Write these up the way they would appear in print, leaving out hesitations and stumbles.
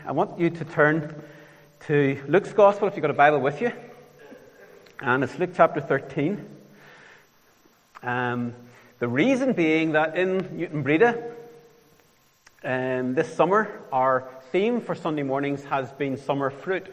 I want you to turn to Luke's Gospel if you've got a Bible with you. And it's Luke chapter 13. The reason being that in Newton Breda, this summer, our theme for Sunday mornings has been summer fruit,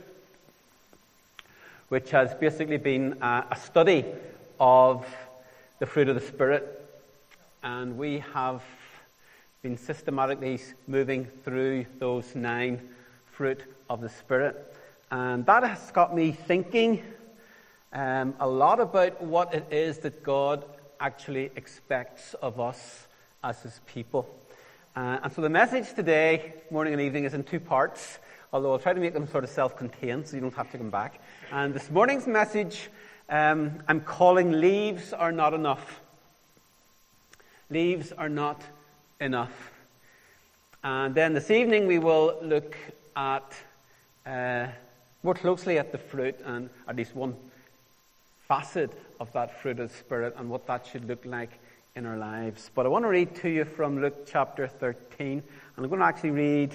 which has basically been a study of the fruit of the Spirit. And we have been systematically moving through those 9 fruit of the Spirit. And that has got me thinking a lot about what it is that God actually expects of us as His people. And so the message today, morning and evening, is in 2 parts, although I'll try to make them sort of self-contained so you don't have to come back. And this morning's message, I'm calling Leaves Are Not Enough. Leaves are not enough. And then this evening we will look at more closely at the fruit, and at least one facet of that fruit of the Spirit and what that should look like in our lives. But I want to read to you from Luke chapter 13, and I'm going to actually read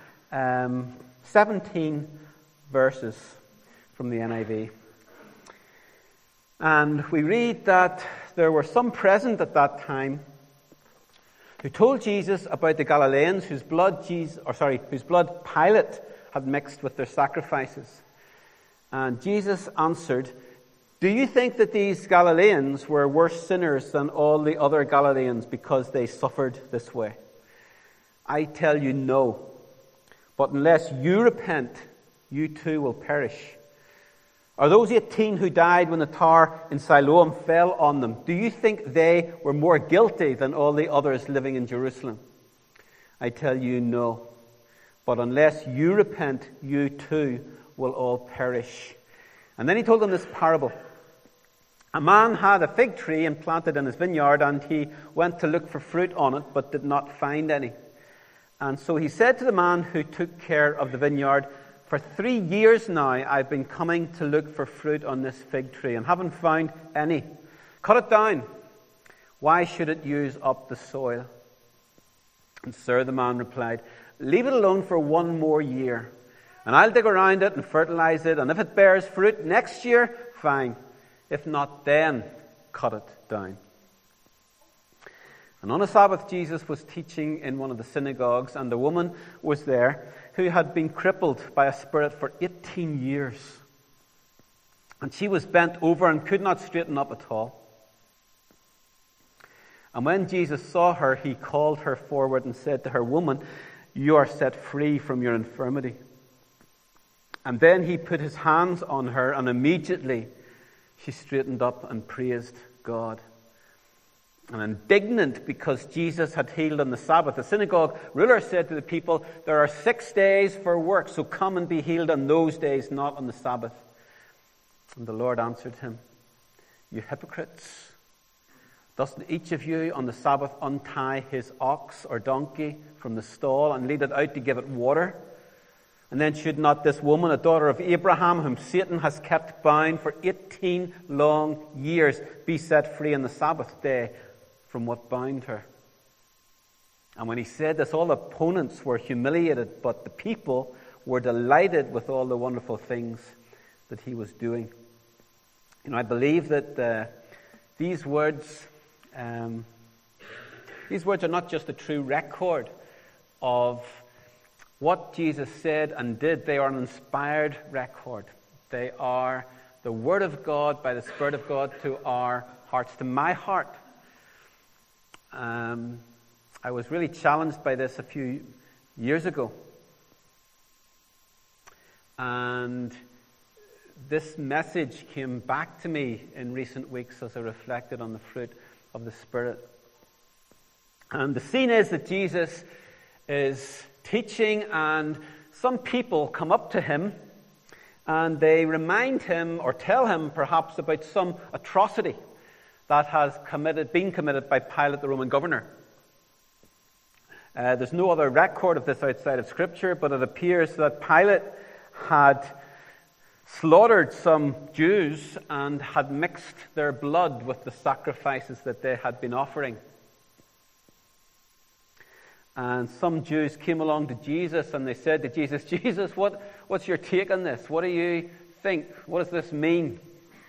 17 verses from the NIV. And we read that there were some present at that time who told Jesus about the Galileans whose blood Pilate had mixed with their sacrifices. And Jesus answered, "Do you think that these Galileans were worse sinners than all the other Galileans because they suffered this way? I tell you no. But unless you repent, you too will perish. Are those 18 who died when the tower in Siloam fell on them, do you think they were more guilty than all the others living in Jerusalem? I tell you no. But unless you repent, you too will all perish." And then he told them this parable. A man had a fig tree and planted in his vineyard, and he went to look for fruit on it, but did not find any. And so he said to the man who took care of the vineyard, "For 3 years now I've been coming to look for fruit on this fig tree and haven't found any. Cut it down. Why should it use up the soil?" "And sir," the man replied, "leave it alone for 1 more year, and I'll dig around it and fertilize it, and if it bears fruit next year, fine. If not, then cut it down." And on a Sabbath, Jesus was teaching in one of the synagogues, and a woman was there who had been crippled by a spirit for 18 years. And she was bent over and could not straighten up at all. And when Jesus saw her, he called her forward and said to her, "Woman, you are set free from your infirmity." And then he put his hands on her, and immediately she straightened up and praised God. And indignant because Jesus had healed on the Sabbath, the synagogue ruler said to the people, "There are 6 days for work, so come and be healed on those days, not on the Sabbath." And the Lord answered him, "You hypocrites! Doesn't each of you on the Sabbath untie his ox or donkey from the stall and lead it out to give it water? And then should not this woman, a daughter of Abraham, whom Satan has kept bound for 18 long years, be set free on the Sabbath day from what bound her?" And when he said this, all opponents were humiliated, but the people were delighted with all the wonderful things that he was doing. You know, I believe that these words are not just a true record of what Jesus said and did. They are an inspired record. They are the Word of God by the Spirit of God to our hearts, to my heart. I was really challenged by this a few years ago. And this message came back to me in recent weeks as I reflected on the fruit of the Spirit. And the scene is that Jesus is teaching, and some people come up to him and they remind him or tell him perhaps about some atrocity that has been committed by Pilate, the Roman governor. There's no other record of this outside of Scripture, but it appears that Pilate had slaughtered some Jews and had mixed their blood with the sacrifices that they had been offering. And some Jews came along to Jesus and they said to Jesus, Jesus, what's your take on this? What do you think? What does this mean?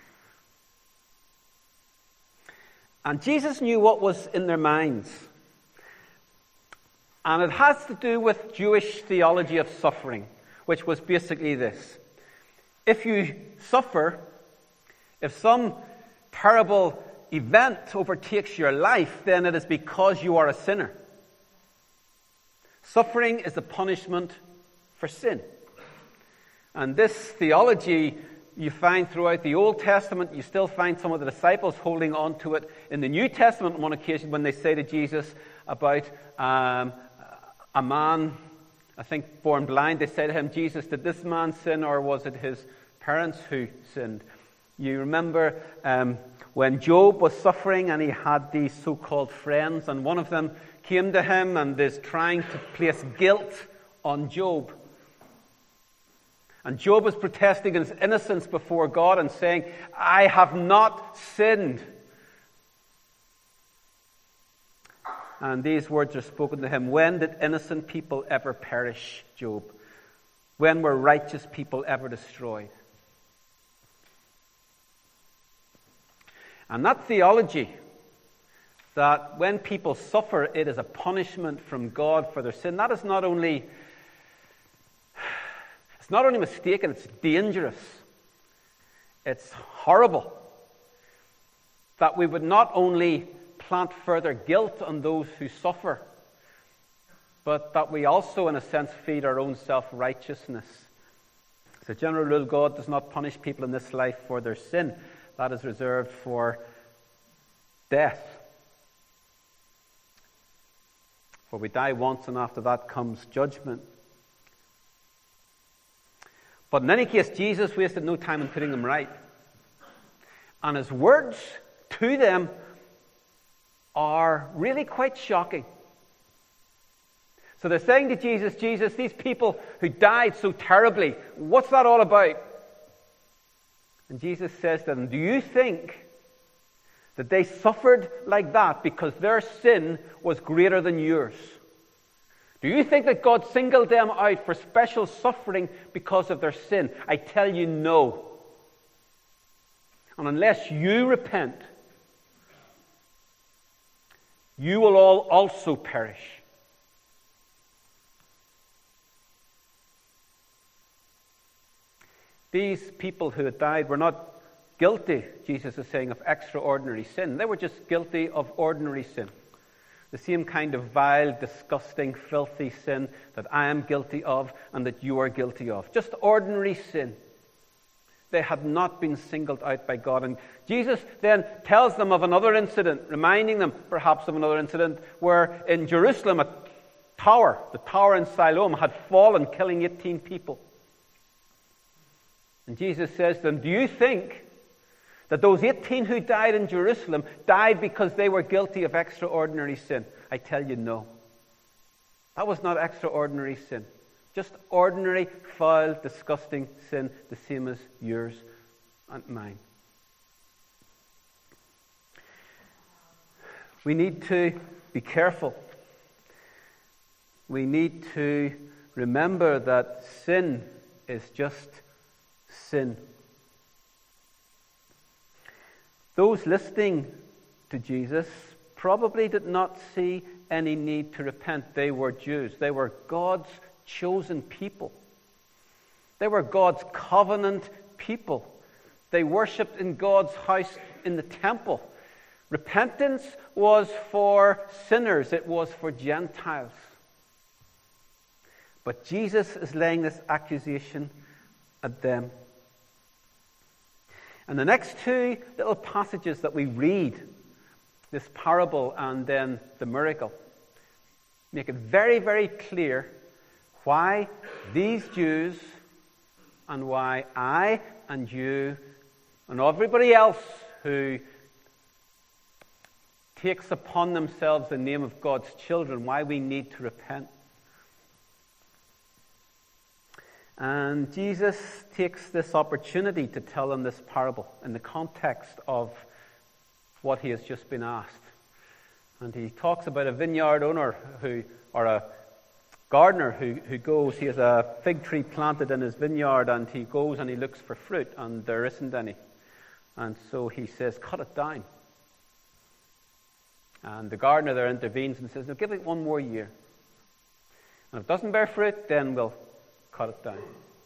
And Jesus knew what was in their minds. And it has to do with Jewish theology of suffering, which was basically this. If you suffer, if some terrible event overtakes your life, then it is because you are a sinner. Suffering is the punishment for sin. And this theology you find throughout the Old Testament. You still find some of the disciples holding on to it in the New Testament on one occasion when they say to Jesus about a man, I think, born blind. They say to him, Jesus, did this man sin or was it his parents who sinned? You remember when Job was suffering and he had these so-called friends, and one of them came to him and is trying to place guilt on Job. And Job was protesting his innocence before God and saying, I have not sinned. And these words are spoken to him. When did innocent people ever perish, Job? When were righteous people ever destroyed? And that theology, that when people suffer, it is a punishment from God for their sin, that is not only mistaken, it's dangerous. It's horrible that we would not only plant further guilt on those who suffer, but that we also, in a sense, feed our own self-righteousness. As a general rule, God does not punish people in this life for their sin. That is reserved for death. For we die once, and after that comes judgment. But in any case, Jesus wasted no time in putting them right. And his words to them are really quite shocking. So they're saying to Jesus, Jesus, these people who died so terribly, what's that all about? And Jesus says to them, do you think that they suffered like that because their sin was greater than yours? Do you think that God singled them out for special suffering because of their sin? I tell you, no. And unless you repent, you will all also perish. These people who had died were not guilty, Jesus is saying, of extraordinary sin. They were just guilty of ordinary sin. The same kind of vile, disgusting, filthy sin that I am guilty of and that you are guilty of. Just ordinary sin. They had not been singled out by God. And Jesus then tells them of another incident, reminding them perhaps of another incident where in Jerusalem a tower, the tower in Siloam, had fallen, killing 18 people. And Jesus says to them, do you think that those 18 who died in Jerusalem died because they were guilty of extraordinary sin? I tell you, no. That was not extraordinary sin. Just ordinary, foul, disgusting sin, the same as yours and mine. We need to be careful. We need to remember that sin is just sin. Those listening to Jesus probably did not see any need to repent. They were Jews. They were God's chosen people. They were God's covenant people. They worshipped in God's house in the temple. Repentance was for sinners. It was for Gentiles. But Jesus is laying this accusation at them. And the next two little passages that we read, this parable and then the miracle, make it very, very clear why these Jews and why I and you and everybody else who takes upon themselves the name of God's children, why we need to repent. And Jesus takes this opportunity to tell them this parable in the context of what he has just been asked. And he talks about a vineyard owner who or a gardener who goes, he has a fig tree planted in his vineyard, and he goes and he looks for fruit, and there isn't any. And so he says, cut it down. And the gardener there intervenes and says, no, give it one more year. And if it doesn't bear fruit, then we'll cut it down.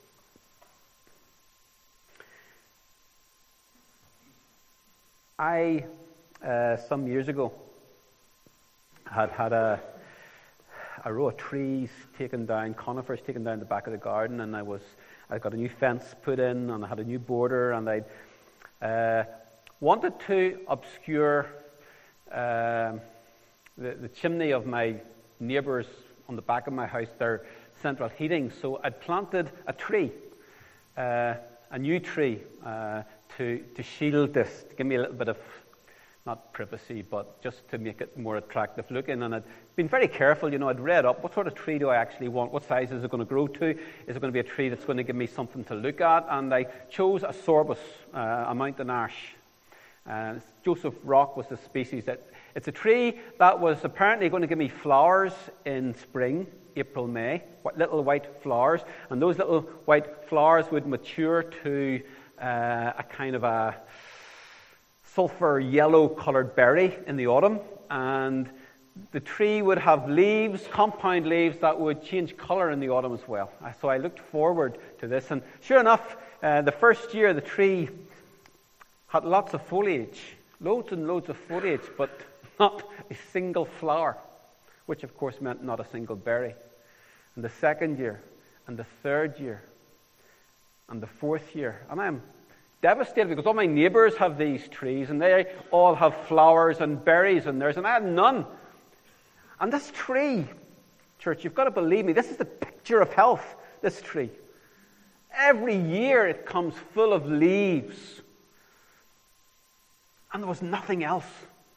I, some years ago, had a row of trees taken down, conifers taken down the back of the garden, and I got a new fence put in, and I had a new border, and I wanted to obscure the chimney of my neighbours on the back of my house, their central heating. So I planted a tree, a new tree, to shield this, to give me a little bit of, not privacy, but just to make it more attractive looking. And I'd been very careful, I'd read up, what sort of tree do I actually want? What size is it going to grow to? Is it going to be a tree that's going to give me something to look at? And I chose a sorbus, a mountain ash. Joseph Rock was the species. It's a tree that was apparently going to give me flowers in spring, April, May, little white flowers. And those little white flowers would mature to a kind of a sulfur yellow coloured berry in the autumn, and the tree would have leaves, compound leaves, that would change colour in the autumn as well. So I looked forward to this, and sure enough, the first year the tree had lots of foliage, loads and loads of foliage, but not a single flower, which of course meant not a single berry. And the second year, and the third year, and the fourth year, and I'm devastated because all my neighbours have these trees, and they all have flowers and berries in theirs, and I had none. And this tree, church, you've got to believe me, this is the picture of health, this tree. Every year it comes full of leaves, and there was nothing else.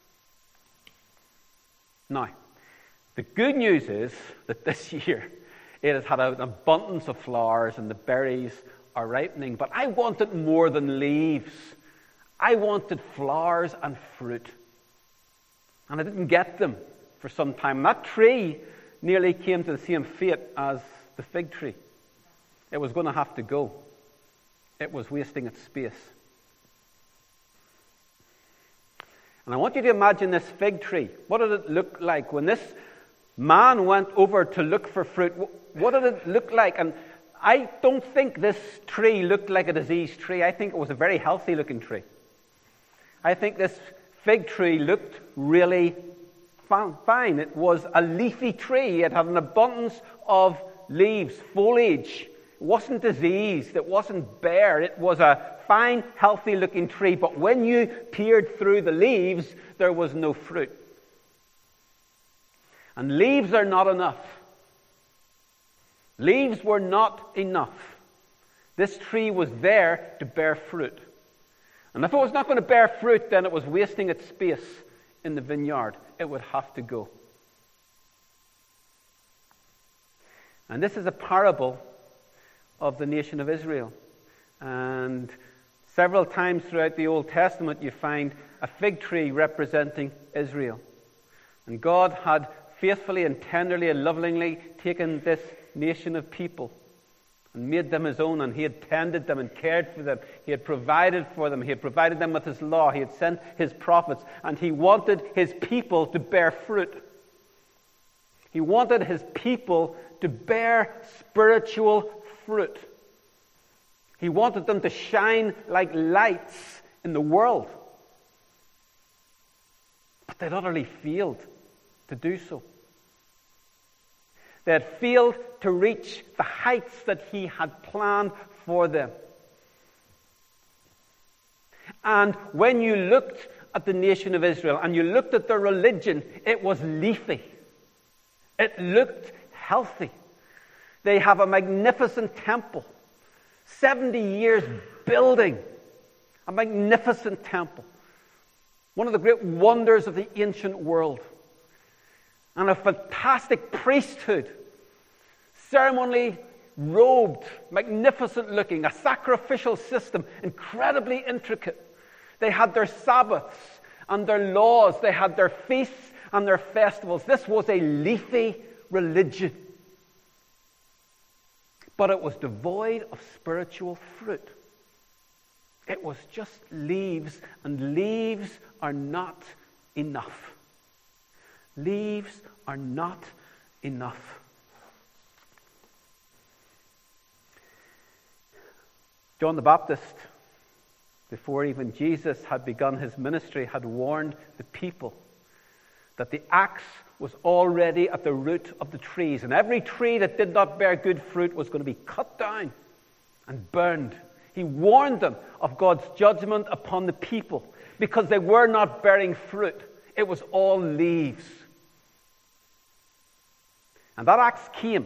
Now, the good news is that this year it has had an abundance of flowers, and the berries are ripening, but I wanted more than leaves. I wanted flowers and fruit. And I didn't get them for some time. And that tree nearly came to the same fate as the fig tree. It was going to have to go. It was wasting its space. And I want you to imagine this fig tree. What did it look like when this man went over to look for fruit? What did it look like? And I don't think this tree looked like a diseased tree. I think it was a very healthy looking tree. I think this fig tree looked really fine. It was a leafy tree. It had an abundance of leaves, foliage. It wasn't diseased. It wasn't bare. It was a fine, healthy looking tree. But when you peered through the leaves, there was no fruit. And leaves are not enough. Leaves were not enough. This tree was there to bear fruit. And if it was not going to bear fruit, then it was wasting its space in the vineyard. It would have to go. And this is a parable of the nation of Israel. And several times throughout the Old Testament you find a fig tree representing Israel. And God had faithfully and tenderly and lovingly taken this nation of people and made them his own, and he had tended them and cared for them. He had provided for them. He had provided them with his law. He had sent his prophets, and he wanted his people to bear fruit. He wanted his people to bear spiritual fruit. He wanted them to shine like lights in the world. But they'd utterly failed to do so. They had failed to reach the heights that he had planned for them. And when you looked at the nation of Israel and you looked at their religion, it was leafy. It looked healthy. They have a magnificent temple. 70 years building a magnificent temple. One of the great wonders of the ancient world. And a fantastic priesthood. Ceremonially robed, magnificent looking, a sacrificial system, incredibly intricate. They had their Sabbaths and their laws. They had their feasts and their festivals. This was a leafy religion. But it was devoid of spiritual fruit. It was just leaves, and leaves are not enough. Leaves are not enough. John the Baptist, before even Jesus had begun his ministry, had warned the people that the axe was already at the root of the trees, and every tree that did not bear good fruit was going to be cut down and burned. He warned them of God's judgment upon the people because they were not bearing fruit. It was all leaves. And that axe came.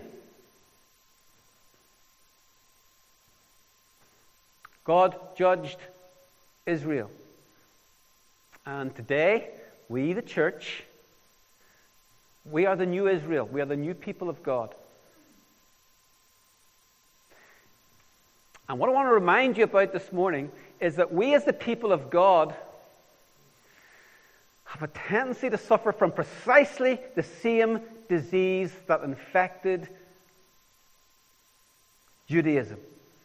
God judged Israel. And today, we, the church, we are the new Israel. We are the new people of God. And what I want to remind you about this morning is that we as the people of God have a tendency to suffer from precisely the same disease that infected Judaism.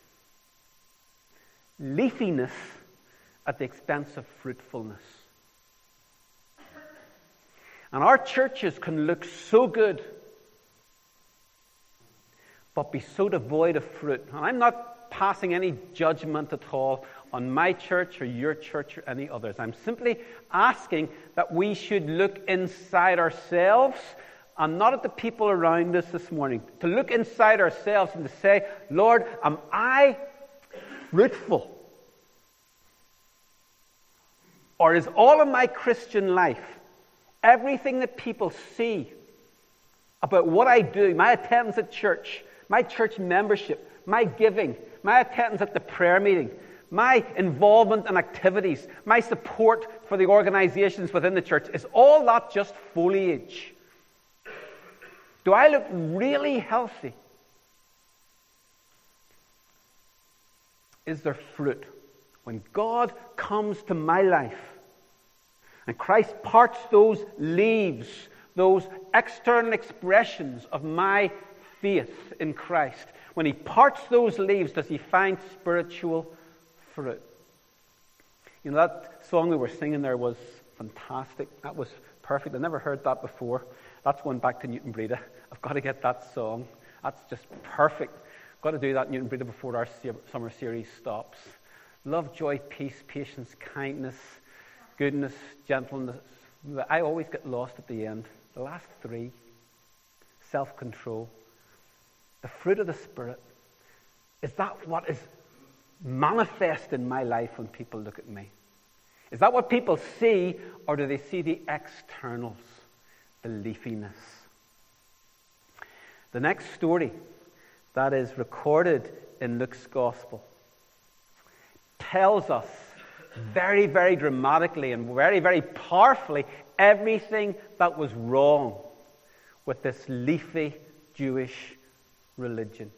Leafiness at the expense of fruitfulness. And our churches can look so good, but be so devoid of fruit. And I'm not passing any judgment at all on my church or your church or any others. I'm simply asking that we should look inside ourselves and not at the people around us this morning. To look inside ourselves and to say, Lord, am I fruitful? Or is all of my Christian life, everything that people see about what I do, my attendance at church, my church membership, my giving, my attendance at the prayer meeting, my involvement in activities, my support for the organizations within the church, is all that just foliage? Do I look really healthy? Is there fruit? When God comes to my life and Christ parts those leaves, those external expressions of my faith in Christ, when he parts those leaves, does he find spiritual fruit? You know, that song we were singing there was fantastic. That was perfect. I never heard that before. That's one back to Newton Breda. I've got to get that song. That's just perfect. I've got to do that in Newton Breda before our summer series stops. Love, joy, peace, patience, kindness, goodness, gentleness. I always get lost at the end. The last three. Self-control. The fruit of the Spirit. Is that what is manifest in my life when people look at me? Is that what people see, or do they see the externals? The leafiness. The next story that is recorded in Luke's Gospel tells us very, very dramatically and very, very powerfully everything that was wrong with this leafy Jewish religion.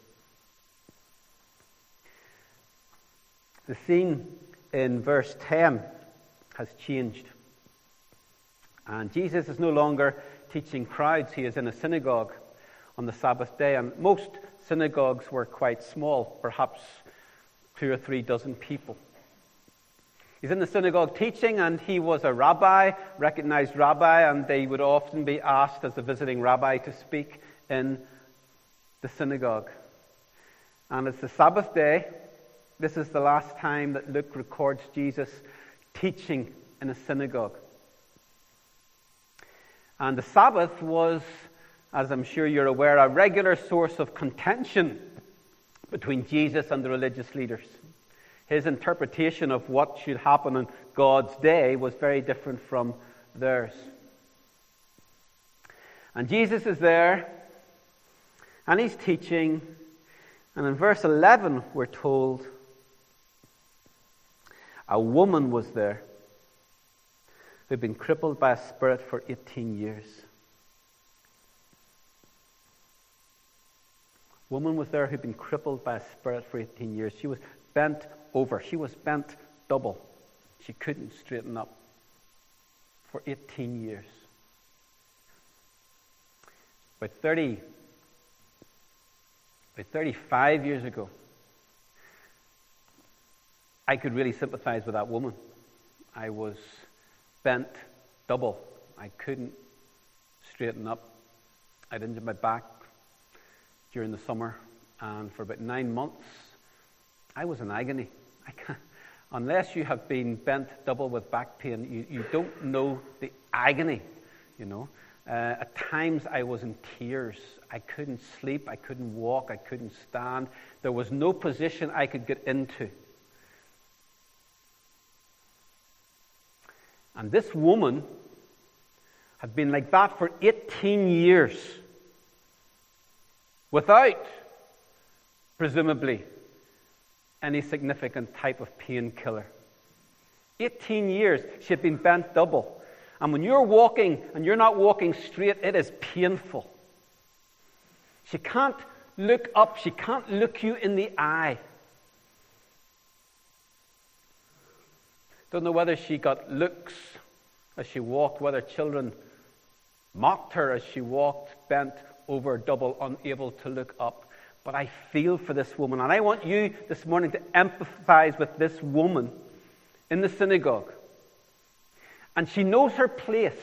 The scene in verse 10 has changed. And Jesus is no longer teaching crowds. He is in a synagogue on the Sabbath day. And most synagogues were quite small, perhaps 2 or 3 dozen people. He's in the synagogue teaching, and he was a rabbi, recognized rabbi, and they would often be asked as a visiting rabbi to speak in the synagogue. And it's the Sabbath day. This is the last time that Luke records Jesus teaching in a synagogue. And the Sabbath was, as I'm sure you're aware, a regular source of contention between Jesus and the religious leaders. His interpretation of what should happen on God's day was very different from theirs. And Jesus is there, and he's teaching, and in verse 11 we're told, a woman was there who had been crippled by a spirit for 18 years. A woman was there who had been crippled by a spirit for 18 years. She was bent over. She was bent double. She couldn't straighten up for 18 years. about 35 years ago, I could really sympathize with that woman. I was bent double. I couldn't straighten up. I'd injured my back during the summer, and for about 9 months, I was in agony. Unless you have been bent double with back pain, you don't know the agony, you know. At times I was in tears. I couldn't sleep. I couldn't walk. I couldn't stand. There was no position I could get into. And this woman had been like that for 18 years without, presumably, any significant type of painkiller. 18 years she had been bent double. And when you're walking and you're not walking straight, it is painful. She can't look up. She can't look you in the eye. Don't know whether she got looks as she walked, whether children mocked her as she walked, bent over double, unable to look up. But I feel for this woman, and I want you this morning to empathize with this woman in the synagogue. And she knows her place.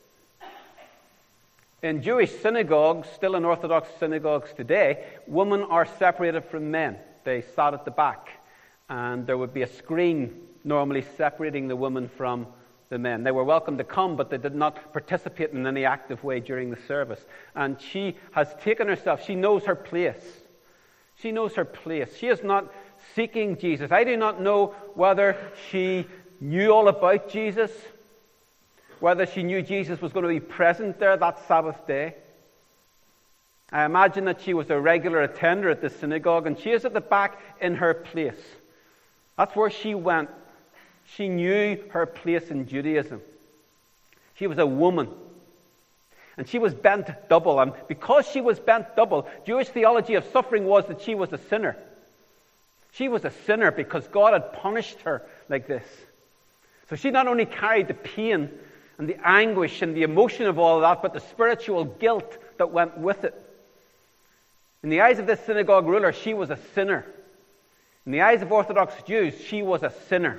In Jewish synagogues, still in Orthodox synagogues today, women are separated from men. They sat at the back, and there would be a screen normally separating the women from the men. They were welcome to come, but they did not participate in any active way during the service. And she has taken herself, she knows her place. She knows her place. She is not seeking Jesus. I do not know whether she knew all about Jesus, whether she knew Jesus was going to be present there that Sabbath day. I imagine that she was a regular attender at the synagogue, and she is at the back in her place. That's where she went. She knew her place in Judaism. She was a woman. And she was bent double. And because she was bent double, Jewish theology of suffering was that she was a sinner. She was a sinner because God had punished her like this. So she not only carried the pain and the anguish and the emotion of all of that, but the spiritual guilt that went with it. In the eyes of this synagogue ruler, she was a sinner. In the eyes of Orthodox Jews, she was a sinner.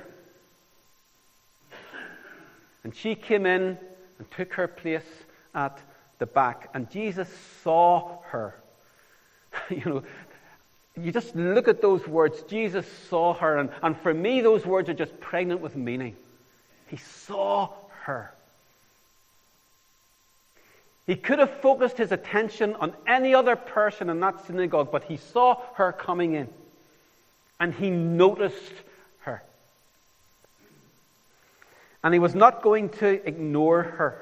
And she came in and took her place at the back. And Jesus saw her. You just look at those words. Jesus saw her. And for me, those words are just pregnant with meaning. He saw her. He could have focused his attention on any other person in that synagogue, but he saw her coming in. And he noticed her. And he was not going to ignore her.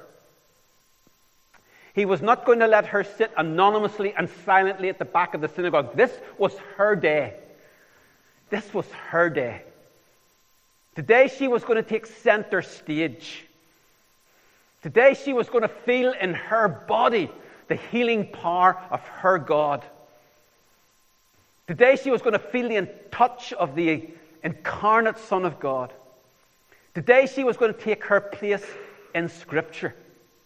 He was not going to let her sit anonymously and silently at the back of the synagogue. This was her day. This was her day. Today she was going to take center stage. Today she was going to feel in her body the healing power of her God. Today she was going to feel the touch of the incarnate Son of God. Today she was going to take her place in Scripture.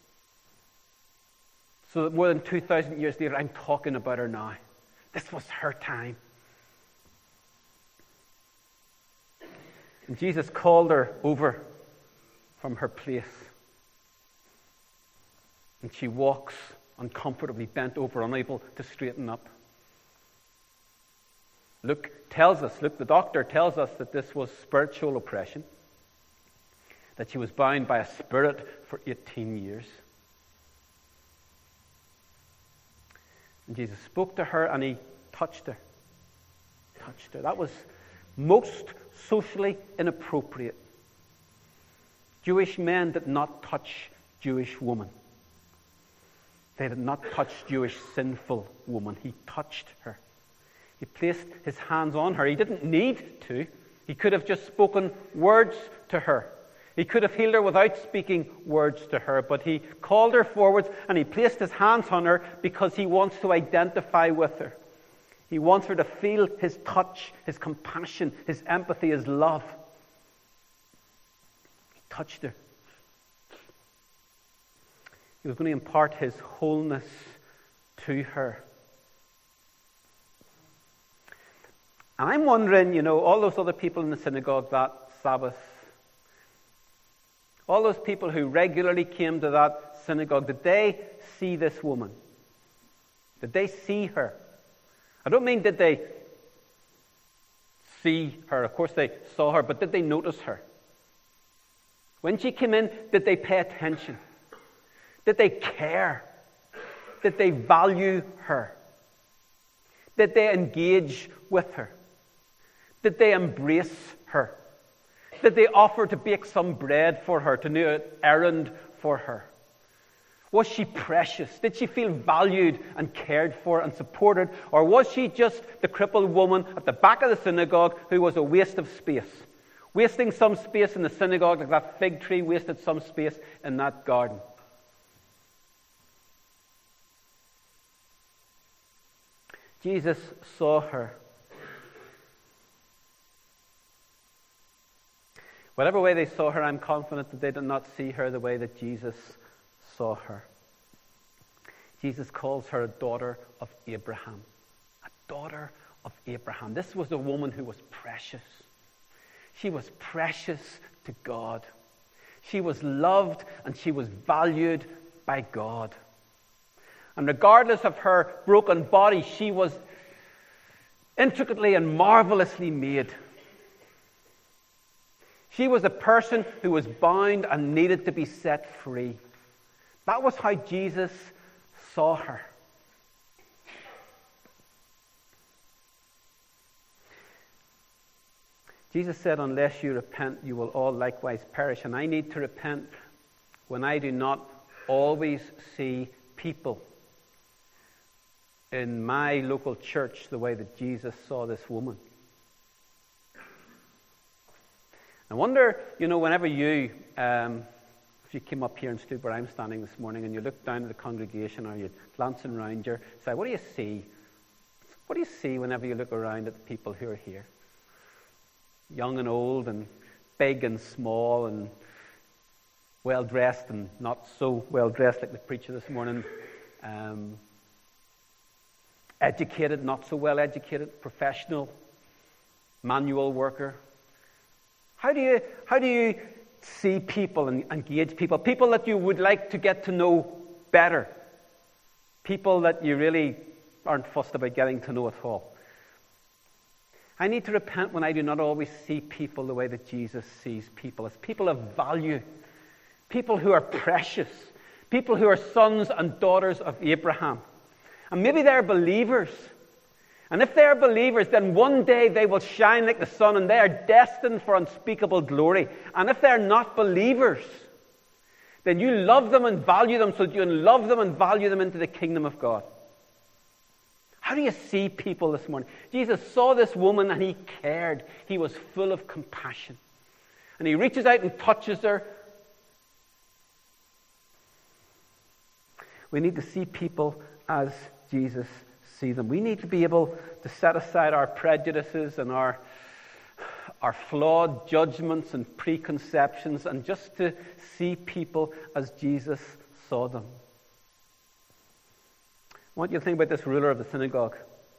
So that more than 2,000 years later, I'm talking about her now. This was her time. And Jesus called her over from her place. And she walks uncomfortably, bent over, unable to straighten up. Luke, the doctor tells us that this was spiritual oppression. That she was bound by a spirit for 18 years. And Jesus spoke to her and he touched her. Touched her. That was most socially inappropriate. Jewish men did not touch Jewish women. They did not touch Jewish sinful women. He touched her. He placed his hands on her. He didn't need to. He could have just spoken words to her. He could have healed her without speaking words to her, but he called her forwards and he placed his hands on her because he wants to identify with her. He wants her to feel his touch, his compassion, his empathy, his love. He touched her. He was going to impart his wholeness to her. And I'm wondering, all those other people in the synagogue that Sabbath, all those people who regularly came to that synagogue, did they see this woman? Did they see her? I don't mean did they see her. Of course they saw her, but did they notice her? When she came in, did they pay attention? Did they care? Did they value her? Did they engage with her? Did they embrace her? Did they offer to bake some bread for her, to do an errand for her? Was she precious? Did she feel valued and cared for and supported? Or was she just the crippled woman at the back of the synagogue who was a waste of space? Wasting some space in the synagogue like that fig tree wasted some space in that garden. Jesus saw her. Whatever way they saw her, I'm confident that they did not see her the way that Jesus saw her. Jesus calls her a daughter of Abraham. A daughter of Abraham. This was a woman who was precious. She was precious to God. She was loved and she was valued by God. And regardless of her broken body, she was intricately and marvelously made. She was a person who was bound and needed to be set free. That was how Jesus saw her. Jesus said, unless you repent, you will all likewise perish. And I need to repent when I do not always see people in my local church the way that Jesus saw this woman. I wonder, whenever you, if you came up here and stood where I'm standing this morning and you look down at the congregation or you're glancing around, you say, what do you see? What do you see whenever you look around at the people who are here? Young and old and big and small and well-dressed and not so well-dressed like the preacher this morning. Educated, not so well-educated, professional, manual worker. How do you see people and engage people? People that you would like to get to know better. People that you really aren't fussed about getting to know at all. I need to repent when I do not always see people the way that Jesus sees people, as people of value, people who are precious, people who are sons and daughters of Abraham. And maybe they're believers. And if they're believers, then one day they will shine like the sun and they are destined for unspeakable glory. And if they're not believers, then you love them and value them so that you can love them and value them into the kingdom of God. How do you see people this morning? Jesus saw this woman and he cared. He was full of compassion. And he reaches out and touches her. We need to see people as Jesus see them. We need to be able to set aside our prejudices and our flawed judgments and preconceptions and just to see people as Jesus saw them. I want you to think about this ruler of the synagogue.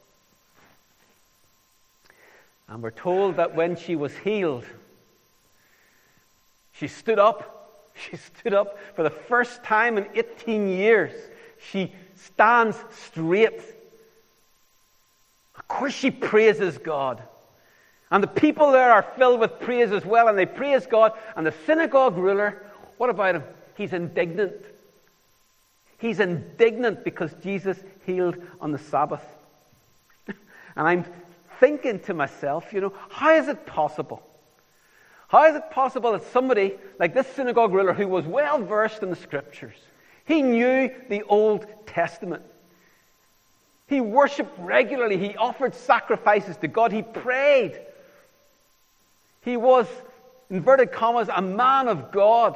And we're told that when she was healed, she stood up. She stood up for the first time in 18 years. She stands straight. Of course she praises God. And the people there are filled with praise as well, and they praise God. And the synagogue ruler, what about him? He's indignant. He's indignant because Jesus healed on the Sabbath. And I'm thinking to myself, how is it possible? How is it possible that somebody like this synagogue ruler who was well versed in the scriptures, he knew the Old Testament. He worshipped regularly. He offered sacrifices to God. He prayed. He was, inverted commas, a man of God.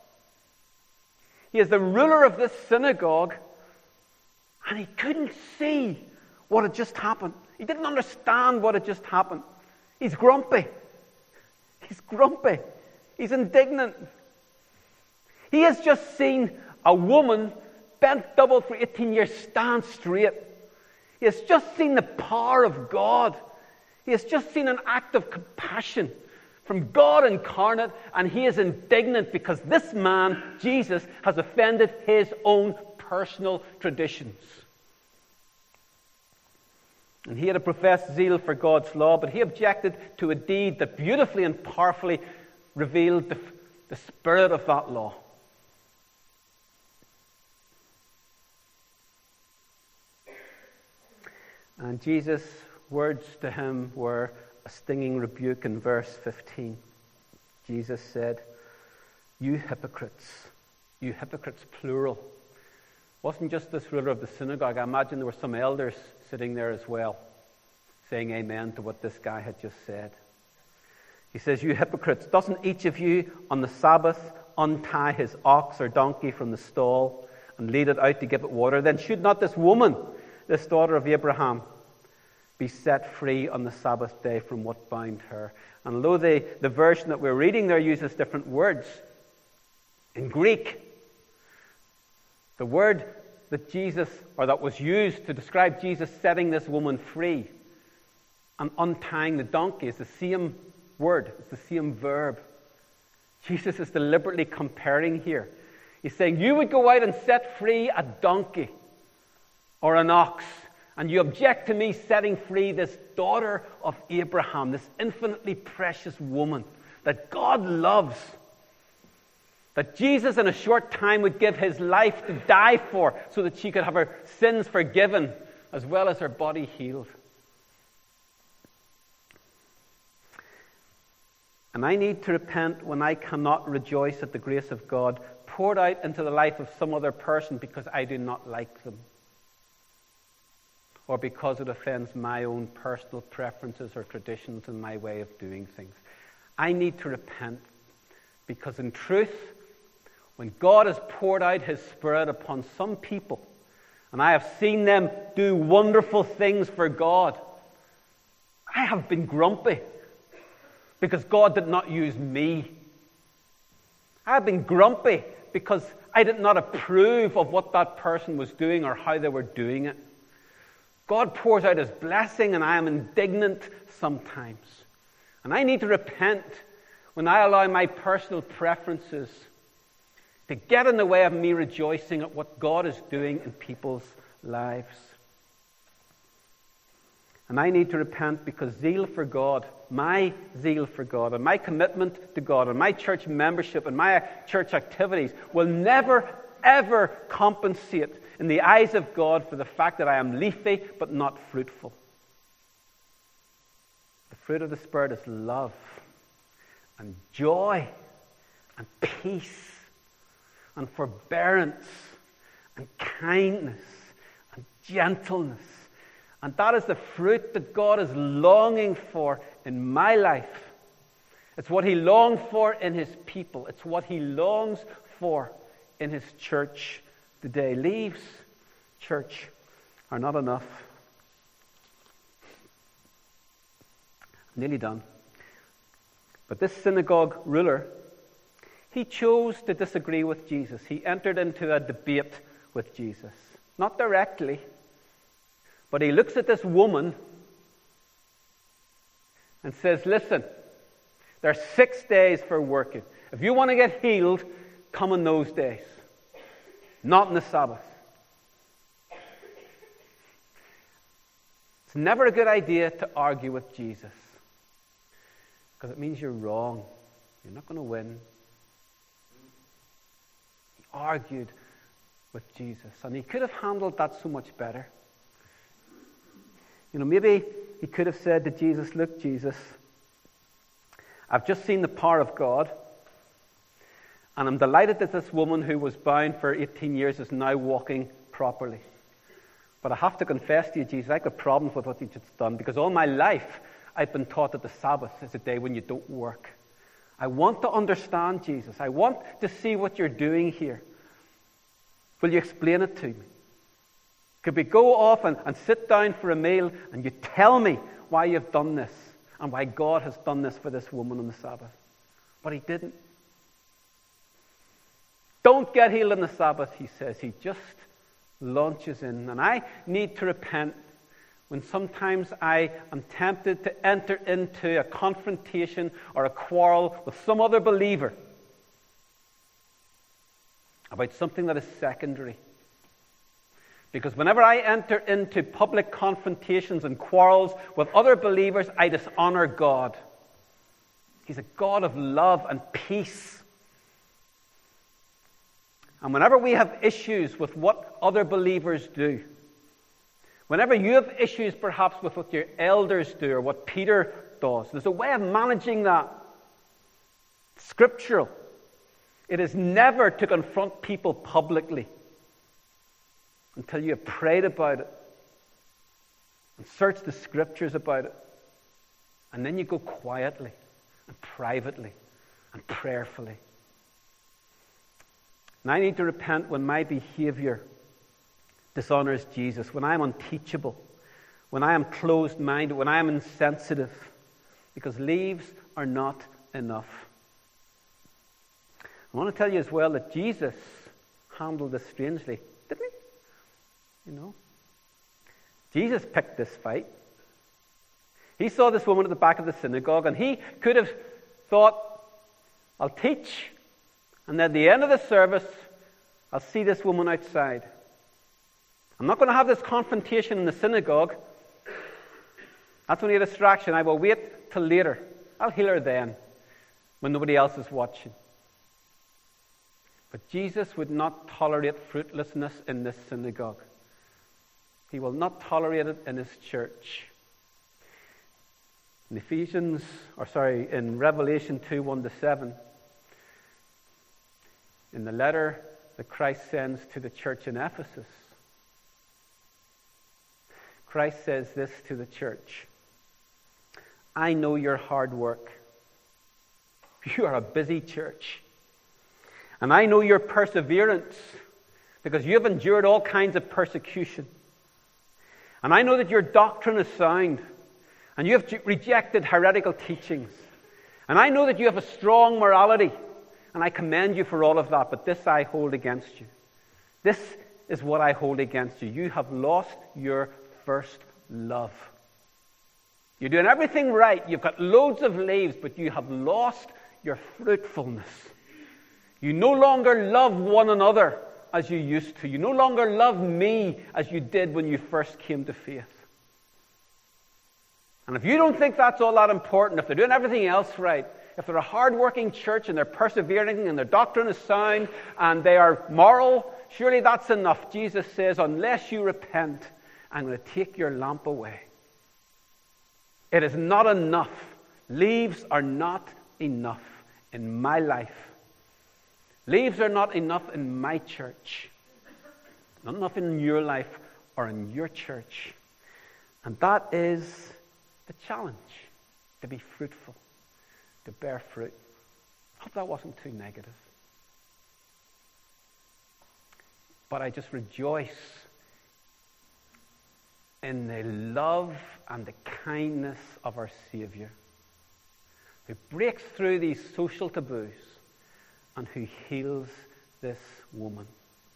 He is the ruler of this synagogue, and he couldn't see what had just happened. He didn't understand what had just happened. He's grumpy. He's grumpy. He's indignant. He has just seen a woman bent double for 18 years, stand straight. He has just seen the power of God. He has just seen an act of compassion from God incarnate, and he is indignant because this man, Jesus, has offended his own personal traditions. And he had a professed zeal for God's law, but he objected to a deed that beautifully and powerfully revealed the spirit of that law. And Jesus' words to him were a stinging rebuke in verse 15. Jesus said, you hypocrites, plural. It wasn't just this ruler of the synagogue. I imagine there were some elders sitting there as well, saying amen to what this guy had just said. He says, you hypocrites, doesn't each of you on the Sabbath untie his ox or donkey from the stall and lead it out to give it water? Then should not this woman, this daughter of Abraham, be set free on the Sabbath day from what bound her? And although the version that we're reading there uses different words, in Greek, the word that was used to describe Jesus setting this woman free and untying the donkey is the same word, it's the same verb. Jesus is deliberately comparing here. He's saying, you would go out and set free a donkey or an ox, and you object to me setting free this daughter of Abraham, this infinitely precious woman that God loves, that Jesus in a short time would give his life to die for so that she could have her sins forgiven as well as her body healed. And I need to repent when I cannot rejoice at the grace of God poured out into the life of some other person because I do not like them, or because it offends my own personal preferences or traditions and my way of doing things. I need to repent because in truth, when God has poured out his Spirit upon some people, and I have seen them do wonderful things for God, I have been grumpy because God did not use me. I have been grumpy because I did not approve of what that person was doing or how they were doing it. God pours out his blessing, and I am indignant sometimes. And I need to repent when I allow my personal preferences to get in the way of me rejoicing at what God is doing in people's lives. And I need to repent because zeal for God, my zeal for God, and my commitment to God, and my church membership, and my church activities will never, ever compensate in the eyes of God for the fact that I am leafy but not fruitful. The fruit of the Spirit is love and joy and peace and forbearance and kindness and gentleness. And that is the fruit that God is longing for in my life. It's what he longed for in his people. It's what he longs for in his church today. Leaves, church, are not enough. I'm nearly done. But this synagogue ruler, he chose to disagree with Jesus. He entered into a debate with Jesus. Not directly, but he looks at this woman and says, listen, there are 6 days for working. If you want to get healed, come on those days. Not on the Sabbath. It's never a good idea to argue with Jesus, because it means you're wrong. You're not going to win. He argued with Jesus, and he could have handled that so much better. Maybe he could have said to Jesus, look, Jesus, I've just seen the power of God, and I'm delighted that this woman who was bound for 18 years is now walking properly. But I have to confess to you, Jesus, I've got problems with what you've just done, because all my life I've been taught that the Sabbath is a day when you don't work. I want to understand, Jesus. I want to see what you're doing here. Will you explain it to me? Could we go off and sit down for a meal and you tell me why you've done this and why God has done this for this woman on the Sabbath? But he didn't. Don't get healed on the Sabbath, he says. He just launches in. And I need to repent when sometimes I am tempted to enter into a confrontation or a quarrel with some other believer about something that is secondary. Because whenever I enter into public confrontations and quarrels with other believers, I dishonor God. He's a God of love and peace. And whenever we have issues with what other believers do, whenever you have issues perhaps with what your elders do or what Peter does, there's a way of managing that. Scriptural. It is never to confront people publicly until you have prayed about it and searched the Scriptures about it. And then you go quietly and privately and prayerfully. And I need to repent when my behavior dishonors Jesus, when I am unteachable, when I am closed-minded, when I am insensitive, because leaves are not enough. I want to tell you as well that Jesus handled this strangely, didn't he? Jesus picked this fight. He saw this woman at the back of the synagogue, and he could have thought, I'll teach, and at the end of the service, I'll see this woman outside. I'm not going to have this confrontation in the synagogue. That's only a distraction. I will wait till later. I'll heal her then, when nobody else is watching. But Jesus would not tolerate fruitlessness in this synagogue. He will not tolerate it in his church. In Revelation 2:1-7, in the letter that Christ sends to the church in Ephesus, Christ says this to the church: I know your hard work. You are a busy church. And I know your perseverance, because you have endured all kinds of persecution. And I know that your doctrine is sound, and you have rejected heretical teachings. And I know that you have a strong morality, and I commend you for all of that, but this I hold against you. This is what I hold against you. You have lost your first love. You're doing everything right. You've got loads of leaves, but you have lost your fruitfulness. You no longer love one another as you used to. You no longer love me as you did when you first came to faith. And if you don't think that's all that important, if they're doing everything else right, if they're a hard-working church and they're persevering and their doctrine is sound and they are moral, surely that's enough. Jesus says, unless you repent, I'm going to take your lamp away. It is not enough. Leaves are not enough in my life. Leaves are not enough in my church. Not enough in your life or in your church. And that is the challenge, to be fruitful, to bear fruit. I hope that wasn't too negative. But I just rejoice in the love and the kindness of our Savior, who breaks through these social taboos and who heals this woman.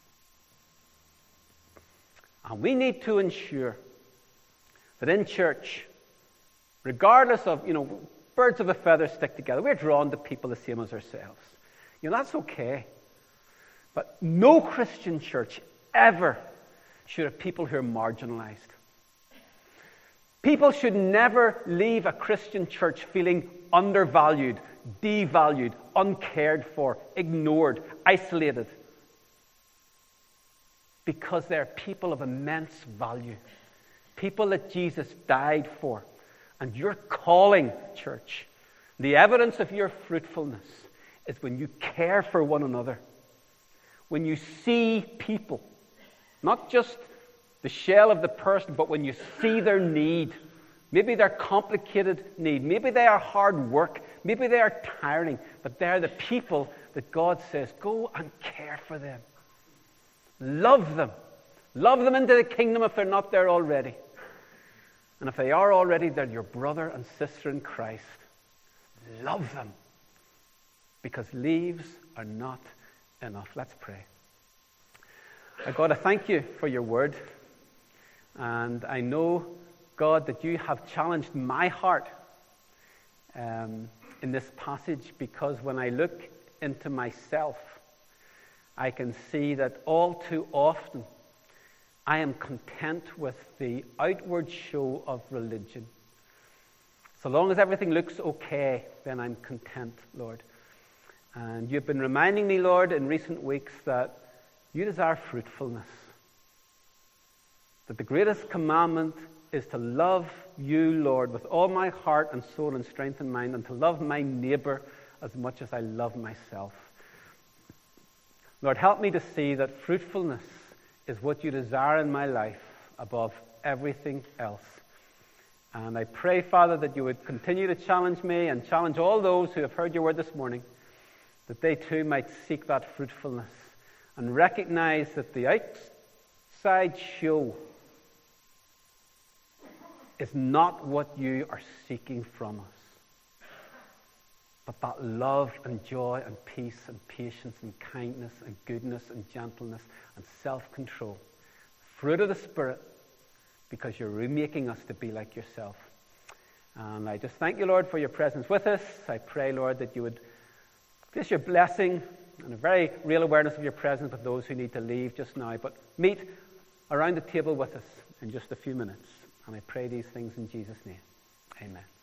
And we need to ensure that in church, regardless of, birds of a feather stick together, we're drawn to people the same as ourselves. That's okay. But no Christian church ever should have people who are marginalized. People should never leave a Christian church feeling undervalued, devalued, uncared for, ignored, isolated. Because they're people of immense value. People that Jesus died for. And your calling, church, the evidence of your fruitfulness is when you care for one another. When you see people, not just the shell of the person, but when you see their need. Maybe their complicated need. Maybe they are hard work. Maybe they are tiring. But they're the people that God says, go and care for them. Love them. Love them into the kingdom if they're not there already. And if they are already, they're your brother and sister in Christ. Love them. Because leaves are not enough. Let's pray. God, I thank you for your word. And I know, God, that you have challenged my heart in this passage, because when I look into myself, I can see that all too often I am content with the outward show of religion. So long as everything looks okay, then I'm content, Lord. And you've been reminding me, Lord, in recent weeks that you desire fruitfulness. That the greatest commandment is to love you, Lord, with all my heart and soul and strength and mind, and to love my neighbor as much as I love myself. Lord, help me to see that fruitfulness is what you desire in my life above everything else. And I pray, Father, that you would continue to challenge me and challenge all those who have heard your word this morning, that they too might seek that fruitfulness and recognize that the outside show is not what you are seeking from us, but that love and joy and peace and patience and kindness and goodness and gentleness and self-control, fruit of the Spirit, because you're remaking us to be like yourself. And I just thank you, Lord, for your presence with us. I pray, Lord, that you would place your blessing and a very real awareness of your presence with those who need to leave just now, but meet around the table with us in just a few minutes. And I pray these things in Jesus' name. Amen.